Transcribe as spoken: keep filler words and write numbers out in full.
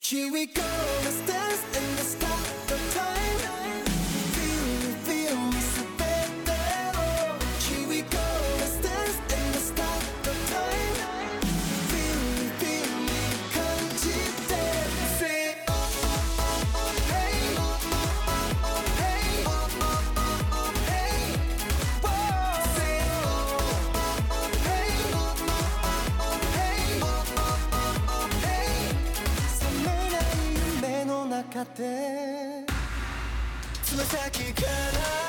Here we go, let's dance in the start the time. Feel, feel me,全てを Here we go, let's dance in the start the time. Feel, feel me, 感じて Say oh oh oh oh hey hey hey Whoa Say oh oh oh hey hey hey 冷めない夢の中でつま先から